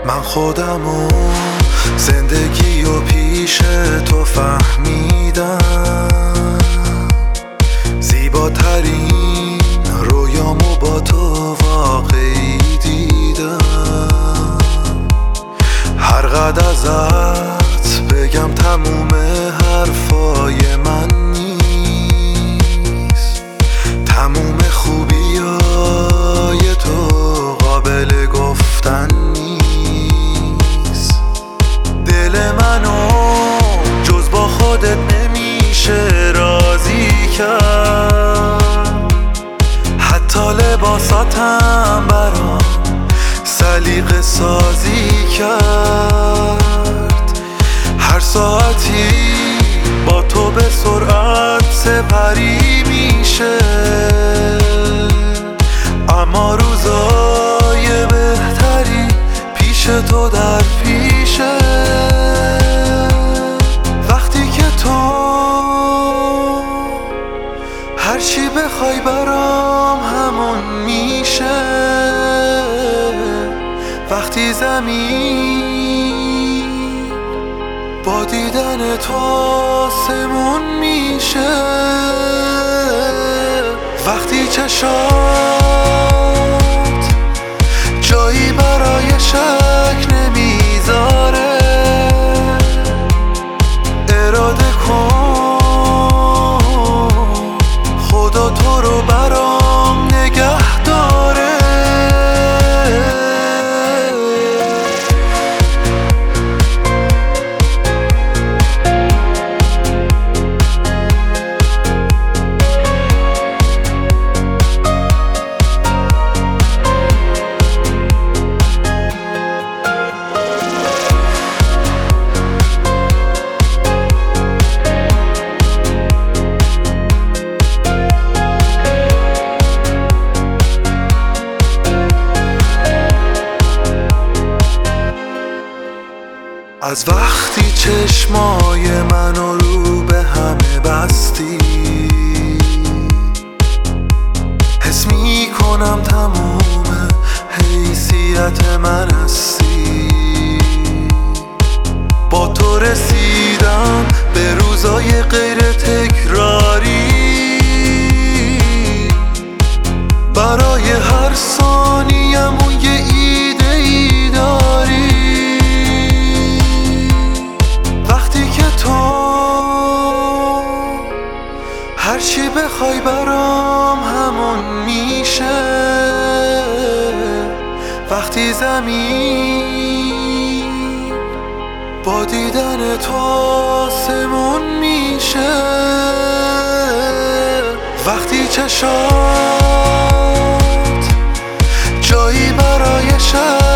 من خودمو زندگی و پیش تو فهمیدم، زیباترین رویامو با تو واقعی دیدم. هر قدر ازت بگم تموم حرفای من نیست، تموم خوبیای تو قابل گفتن نیست. دل منو جز با خودت نمیشه راضی کرد، حتی لباساتم برام سلیقه سازی کرد. هر ساعتی با تو به سرعت سپری میشه، اما روزای بهتری پیش تو در پیشه. وقتی که تو هرچی بخوای برام همون میشه، وقتی زمین با دیدن تو آسمون میشه، وقتی چشات جایی برای شک نمیذاره، اراده کن خدا تو رو برام نگه داره. از وقتی چشمای منو رو به همه بستی، حس میکنم تموم حیثیت من هستی. با تو رسیدم به روزای غیر تکراری، برای هر ثانیم و یه ایده ای داری. هرچی بخوای برام همون میشه، وقتی زمین با دیدن تو آسمون میشه، وقتی چشات جایی برای شک